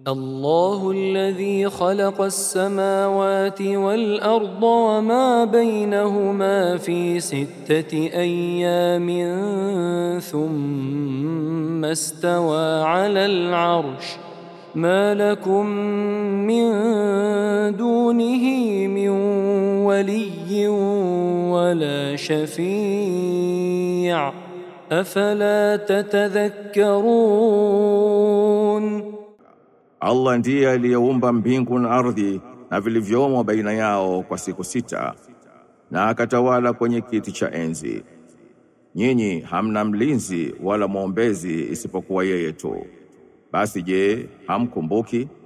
الله الذي خلق السماوات والأرض وما بينهما في 6 أيام ثم استوى على العرش ما لكم من دونه من ولي ولا شفيع أفلا تتذكرون. Allah ndiye aliyeumba mbingu na ardhi na vilivyomo baina yao kwa siku 6 na akatawala kwenye kiti cha enzi. Nyinyi hamna mlinzi wala mwombezi isipokuwa yeye tu. Basi je, hamkumbuki?